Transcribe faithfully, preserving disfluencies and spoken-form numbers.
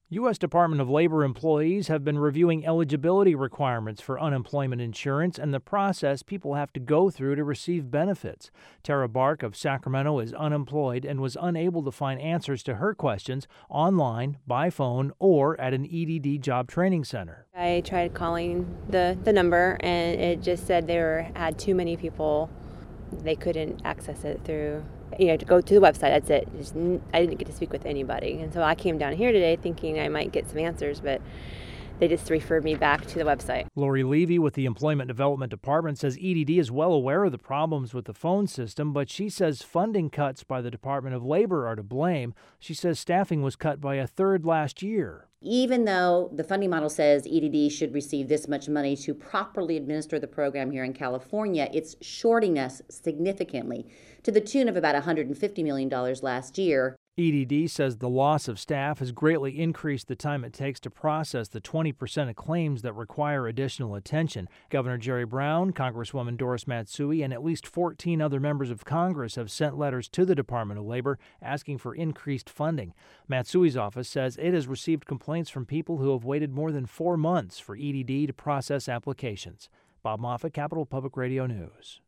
U S. Department of Labor employees have been reviewing eligibility requirements for unemployment insurance and the process people have to go through to receive benefits. Tara Bark of Sacramento is unemployed and was unable to find answers to her questions online, by phone, or at an E D D job training center. I tried calling the, the number, and it just said they were, had too many people. They couldn't access it through, you know, to go to the website. That's it. Just, I didn't get to speak with anybody. And so I came down here today thinking I might get some answers, but they just referred me back to the website. Lori Levy with the Employment Development Department says E D D is well aware of the problems with the phone system, but she says funding cuts by the Department of Labor are to blame. She says staffing was cut by a third last year. Even though the funding model says E D D should receive this much money to properly administer the program here in California, it's shorting us significantly to the tune of about one hundred fifty million dollars last year. E D D says the loss of staff has greatly increased the time it takes to process the twenty percent of claims that require additional attention. Governor Jerry Brown, Congresswoman Doris Matsui, and at least fourteen other members of Congress have sent letters to the Department of Labor asking for increased funding. Matsui's office says it has received complaints from people who have waited more than four months for E D D to process applications. Bob Moffett, Capitol Public Radio News.